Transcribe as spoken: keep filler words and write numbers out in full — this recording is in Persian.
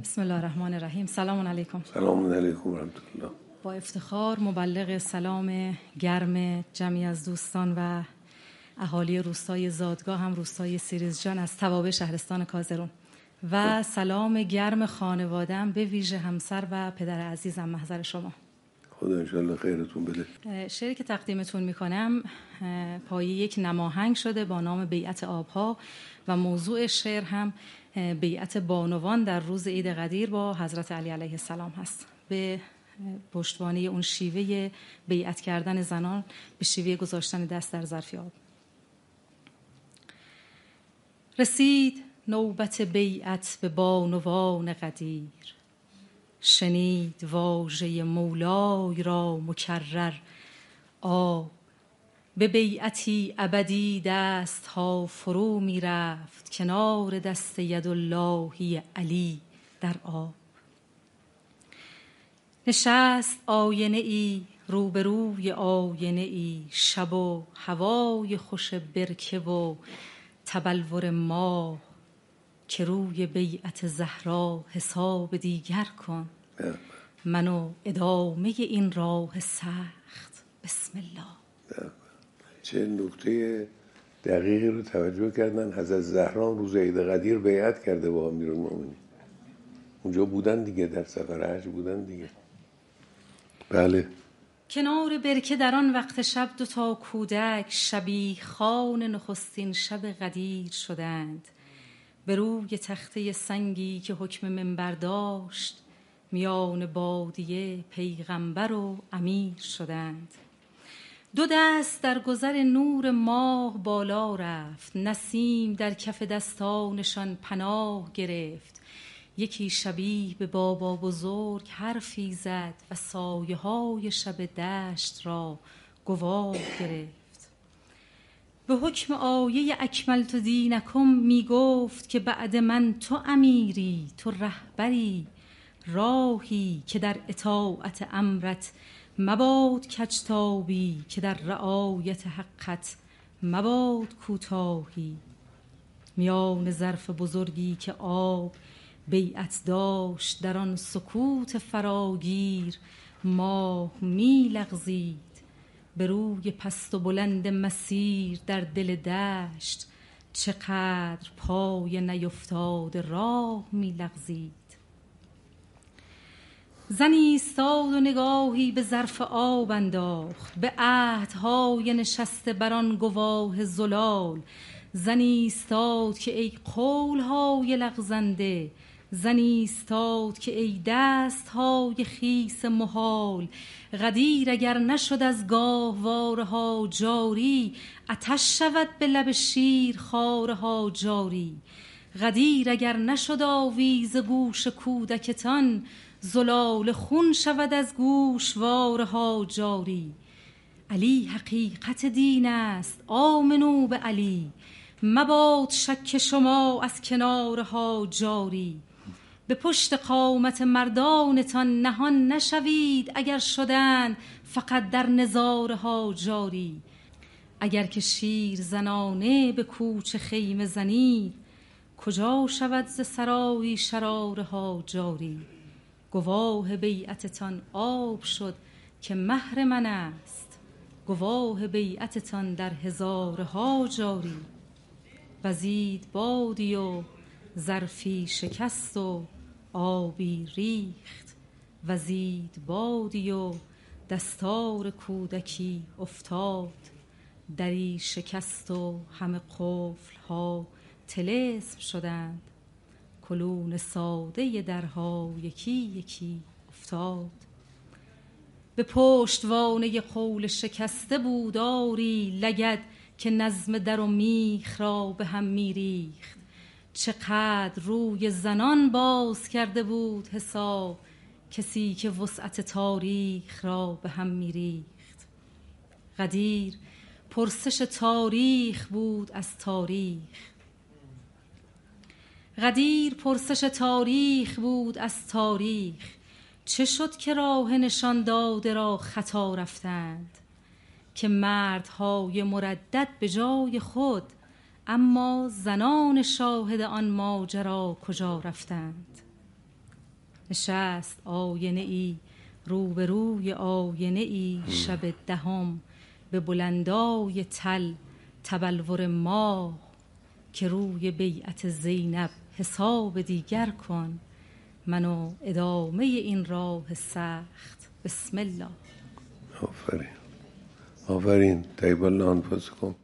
بسم الله الرحمن الرحیم. سلام علیکم. سلام علیکم و رحمت الله. با افتخار مبلغ سلام گرم جمعی از دوستان و اهالی روستای زادگاه هم روستای سیریزجان از توابع شهرستان کازرون و سلام گرم خانواده‌ام به ویژه همسر و پدر عزیزم محضر شما. خدا انشالله خیرتون بده. شعری که تقدیمتون میکنم پایه یک نماهنگ شده با نام بیعت آبها و موضوع شعر هم بیعت بانوان در روز عید قدیر با حضرت علی علیه السلام هست. به پشتوانه اون شیوه بیعت کردن زنان به شیوه گذاشتن دست در ظرف آب. رسید نوبت بیعت به بانوان قدیر، شنید واژه مولای را مکرر آب. به بیعتی ابدی دست ها فرو می رفت، کنار دست یداللهی علی در آب. نشست آینه ای روبروی آینه ای، شب و هوای خوش برکه و تبلور ماه، که روی بیعت زهرا حساب دیگر کن، منو ادامه این راه سخت بسم الله. چه نکته دقیقی رو توجه کردن. حضرت زهرا روز عید قدیر بیعت کرده با امیرالمومنین. اونجا بودن دیگه، در سفر حج بودن دیگه. بله. کنار برکه در آن وقت شب دو تا کودک، شبی خان نخستین شب قدیر شدند. به روی تخته سنگی که حکم منبر داشت، میان بادیه پیغمبر و امیر شدند. دو دست در گذر نور ماه بالا رفت، نسیم در کف دستانشان پناه گرفت. یکی شبیه به بابا بزرگ حرفی زد و سایه های شب دشت را گواه گرفت. به حکم آیه اکملت دینکم می گفت که بعد من تو امیری، تو رهبری، راهی که در اطاعت امرت مباد کجتابی، که در رعایت حقت مباد کوتاهی. میان ظرف بزرگی که آب بیعت داشت، در آن سکوت فراگیر ماه می لغزید. به روی پست و بلند مسیر در دل دشت، چقدر پای نیفتاده راه می لغزید. زنی ایستاد و نگاهی به ظرف آب انداخت، به عهدهای نشسته بر آن گواه زلال. زنی ایستاد که ای قولهای لغزنده، زنی ایستاد که ای دستهای خیس محال. قدیر اگر نشد از گاهوارها جاری، آتش شود به لب شیر خارها جاری. قدیر اگر نشد آویز گوش کودکتان، زلال خون شود از گوشوارها جاری. علی حقیقت دین است، آمنو به علی، مباد شک شما از کنارها جاری. به پشت قامت مردانتان نهان نشوید، اگر شدند فقط در نظارها جاری. اگر که شیر زنانه به کوچه خیمه زنید، کجا شود ز سرایی شرارها جاری. گواه بیعتتان آب شد که مهر من است، گواه بیعتتان در هزارها جاری. وزید بادی و ظرفی شکست و آبی ریخت، وزید بادی و دستار کودکی افتاد. دری شکست و همه قفلها طلسم شدند، کلون ساده درها یکی یکی افتاد. به پشتوانه قول شکسته بود آری لگد، که نظم در و میخ را به هم میریخت. چقدر روی زنان باز کرده بود حساب، کسی که وسعت تاریخ را به هم میریخت. قدیر پرسش تاریخ بود از تاریخ، قدیر پرسش تاریخ بود از تاریخ. چه شد که راه نشان داده را خطا رفتند، که مردهای مردد به جای خود، اما زنان شاهد آن ماجرا کجا رفتند. نشست آینه ای روبروی آینه ای شب دهم به بلندای تل تبلور ماه که روی بیعت زینب حساب دیگر کن منو ادامه این راه سخت بسم الله. آفرین آفرین طیب الله انفسکم.